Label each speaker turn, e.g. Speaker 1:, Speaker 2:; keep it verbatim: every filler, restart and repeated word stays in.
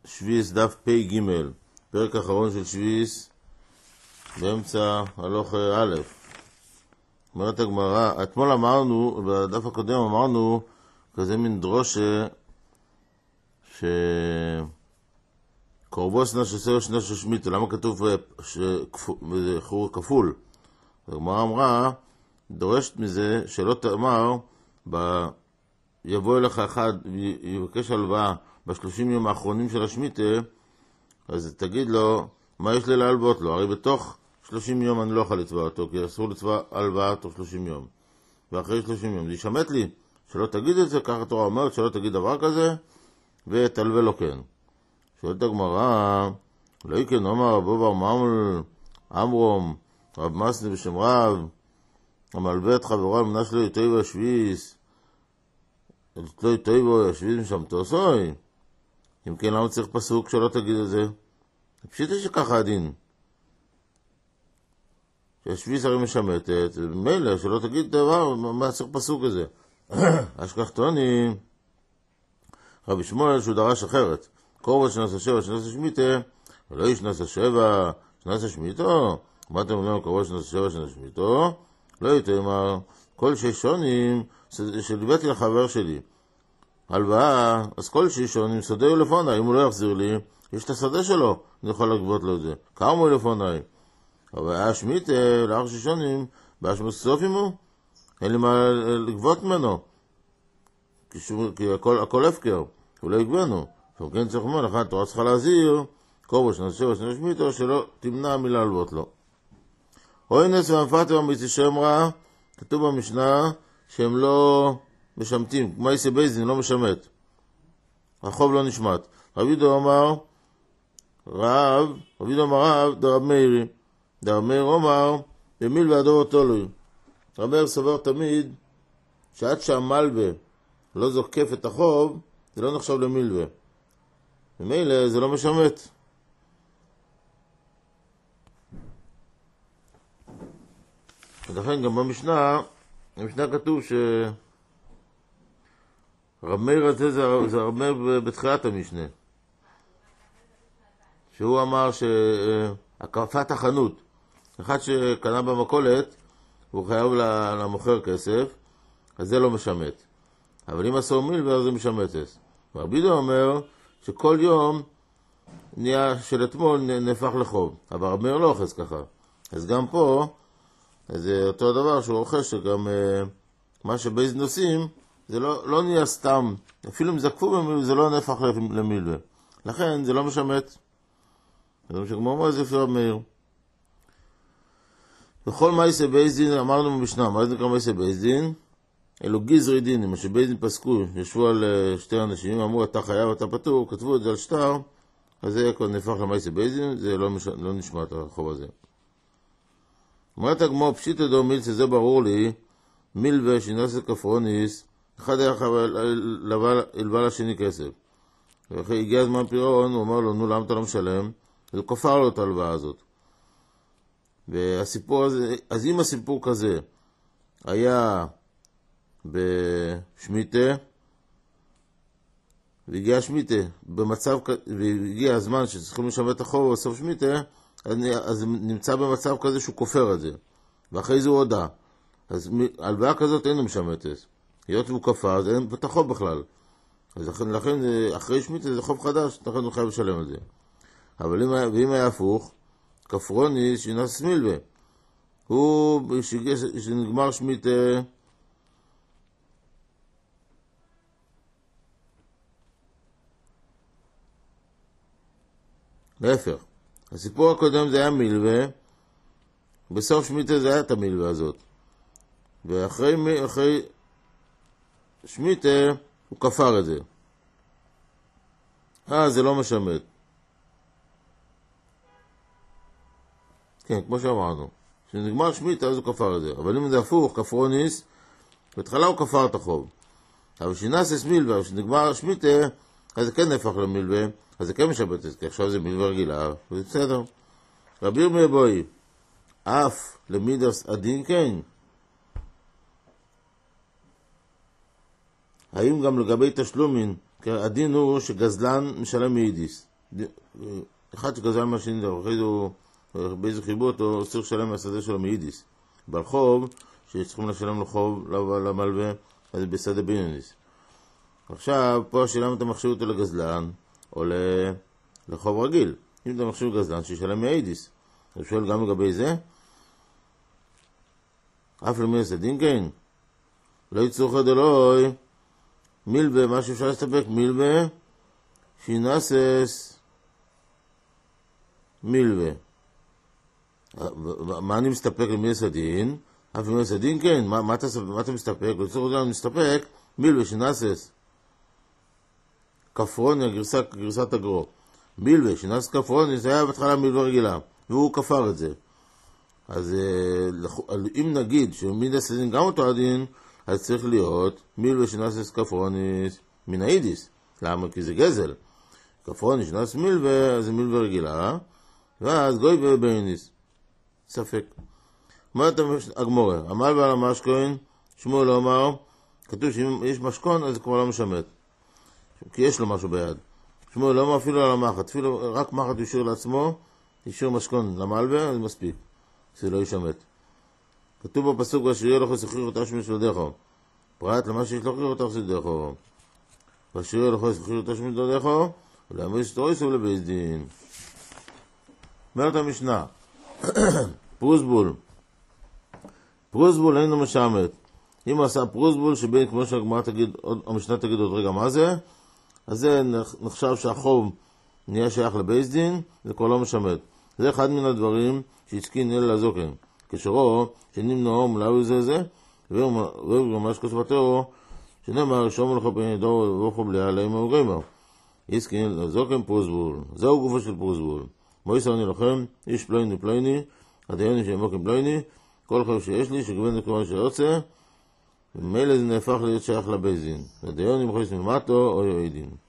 Speaker 1: שביס דף פי גימל, פרק אחרון של שביס, באמצע הלוך א'. אומרת הגמרא, אתמול אמרנו, בדף הקודם אמרנו, כזה מין דרושה, שקורבוס נשסר שנה ששמיטו, למה כתוב חור כפול? הגמרא אמרה, דורשת מזה שלא תאמר, ב... יבוא אליך אחד, יבקש הלוואה בשלושים יום האחרונים של השמיטה, אז תגיד לו, מה יש לי להלוות לו? הרי בתוך שלושים יום אני לא יכול לצבע אותו, כי אסור לצבע הלוואה תוך שלושים יום. ואחרי שלושים יום, זה ישמט לי, שלא תגיד את זה, ככה התורה אומרת, שלא תגיד דבר כזה, ותלווה לו כן. שואלת הגמרא, לא יקן אומר רבו בר ממל, אמרום, רב מסני בשם רב, המלווה את חברו על מנה שלו יטוי והשביס, לא יטוי והשביס משם תעשוי. אם כן, למה צריך פסוק שלא תגיד את זה? פשוט שככה הדין. שהשביס הרי משמטת, מילא שלא תגיד דבר, מה צריך פסוק הזה? אשכח טוני, רבי שמואל שהוא דרש אחרת. קורבן שנעשה שבע, שנעשה שמיטה, ולא יש שנעשה שבע, שנעשה שמיטו. מה אתם אומרים, קורבן שנעשה שבע, שנעשה שמיטו? לא יתאמר, כל שש שונים שליבאתי לחבר שלי. הלוואה, אז כל שש שונים שדה לפוני, אם הוא לא יחזיר לי, יש את השדה שלו, אני יכול לגבות לו את זה. כמה הוא לפוני? אבל היה שמיטה, לאחר שש שונים, באשמות סוף עמו, אין לי מה לגבות ממנו. כי, שום, כי הכל, הכל הפקר, הוא לא יגבנו. וכן צריך לומר, לכן התורה צריכה להזהיר, קורבן שנעשה שבע, שנעשה שמיטו, שלא תמנע מלהלוות לו. אוי נס ומפתר ומיצי שם רע, כתוב במשנה שהם לא משמטים, כמו איסי בייזין לא משמט, החוב לא נשמט. רבי דו אמר רב, רבי דו אמר רב, דרב מאירי, דרב מאיר אומר, במיל והדור תולוי. רב מאיר סבר תמיד שעד שהמלווה לא זוקף את החוב, זה לא נחשב למילווה. ומילא זה לא משמט. ולכן גם במשנה, במשנה כתוב שרב מאיר הזה זה, זה רב מאיר בתחילת המשנה. שהוא אמר שהקפת החנות, אחד שקנה במכולת, הוא חייב למוכר כסף, אז זה לא משמט. אבל אם עשו מילווה, זה משמטס. רבי דו אומר שכל יום נהיה של אתמול נהפך לחוב. אבל רב מאיר לא אוחז ככה. אז גם פה, אז זה אותו דבר שהוא רוכש שגם uh, מה שבייז נוסעים, זה לא, לא נהיה סתם. אפילו אם זקפו במילווה, זה לא נהפך למילווה. לכן זה לא משמט. זה מה שכמו אומר, זה לפי רב מאיר. בכל מייסי בייזדין, אמרנו במשנה, מה זה נקרא מייסי בייזדין? אלו גזרי דינים, מה שבייזדין פסקו, ישבו על uh, שתי אנשים, אמרו אתה חייב, אתה פטור, כתבו את זה על שטר, אז זה נהפך למייסי בייזדין, זה לא, מש... לא נשמע את החוב הזה. אומרת הגמור, פשיט ידו מילצה, זה ברור לי, מילווה שנעשה כפרוניס, אחד היה הלווה לשני כסף. ואחרי הגיע הזמן פירעון, הוא אמר לו, נו, למה אתה לא משלם? אז הוא כפר לו את ההלוואה הזאת. והסיפור הזה, אז אם הסיפור כזה היה בשמיטה, והגיע שמיטה, במצב, והגיע הזמן שצריכים לשמט את החוב בסוף שמיטה, אז נמצא במצב כזה שהוא כופר את זה, ואחרי זה הוא הודע. אז הלוואה כזאת אין לו משמטס. היות והוא כפר, אז אין את החוב בכלל. אז לכן, לכן אחרי שמיטה זה חוב חדש, לכן הוא חייב לשלם את זה. אבל אם, ואם היה הפוך, כפרוני שנעשה מילווה. הוא, שנגמר שמיטה, להפך. הסיפור הקודם זה היה מילווה, בסוף שמיטה זה היה את המילווה הזאת. ואחרי אחרי שמיטה הוא כפר את זה. אה, זה לא משמט. כן, כמו שאמרנו. כשנגמר שמיטה אז הוא כפר את זה. אבל אם זה הפוך, כפרוניס, בהתחלה הוא כפר את החוב. אבל כשנעשה מילווה, כשנגמר שמיטה, אז זה כן נהפך למילווה. אז זה כן משבט, כי עכשיו זה מילווה רגילה, וזה בסדר. רבי ירמיה בואי, אף למידס הדין כן. האם גם לגבי תשלומין, כי הדין הוא שגזלן משלם מיידיס. אחד שגזל מהשני דבר, אחרי זה הוא, באיזה חיבור אותו, צריך לשלם מהשדה שלו מיידיס. ברחוב, שצריכים לשלם לו חוב למלווה, אז זה בשדה ביניוניס. עכשיו, פה שילם את המחשיב אותו לגזלן, או לחוב רגיל. אם אתה מחשיב גזלן, שישלם מיידיס. אני שואל גם לגבי זה, אף למי הסדין כן, לא יצטרך דלוי, מילבה, מה שאפשר להסתפק, מילבה, שינסס מילבה. מה אני מסתפק למי הסדין? אף למי הסדין כן, מה, מה, אתה, מה אתה מסתפק? לא יצטרך דלוי, אני מסתפק, מילבה, שינסס כפרוני, גרסה, גרסת הגרו. מילבה, שינסס כפרוני, זה היה בהתחלה מילבה רגילה, והוא כפר את זה. אז אם נגיד שמיד הסדין גם אותו הדין, אז צריך להיות מילבה שנסס כפרוניס מן האידיס. למה? כי זה גזל. כפרוניס שנס מילבה, אז זה מילבה רגילה, ואז גוי ובייניס. ספק. אומרת הגמורה, עמל ועל המשכון, שמואל אומר, כתוב שאם יש משכון, אז זה כבר לא משמט. כי יש לו משהו ביד. שמואל אומר אפילו על המחט, אפילו רק מחט ישיר לעצמו, ישיר משכון למלבה, אז מספיק. זה לא ישמט. כתוב בפסוק, ואשירי לך שכיר אותה שמש לדךו. פרט למה שיש לכיר אותה שדךו. ואשירי לך שכיר אותה שמש לדךו, ולאמר שתוריס ולבייס דין. אומרת המשנה, פרוסבול. פרוסבול אינו משמט. אם הוא עשה פרוסבול, שבין כמו שהגמרא תגיד, המשנה תגיד עוד רגע מה זה, אז זה נחשב שהחוב נהיה שייך לבייס דין, זה כבר לא משמט. זה אחד מן הדברים שהצקין אל הזוקן. כשרו, שנמנעו מלאו זה זה, והוא ממש כספתו, שנאמר, שומר לך פני דור ובוכו בליה עליהם המוגרימה. יצקין אל הזוקן פרוסבול. זהו גופו של פרוסבול. מויסר אני לכם, איש פלייני פלייני, הדייני שימוקים פלייני, כל חייב שיש לי, שגוון לכמה שיוצא, ומילא זה נהפך להיות שייך לבייזין. הדייני מחויס ממטו או יועידין.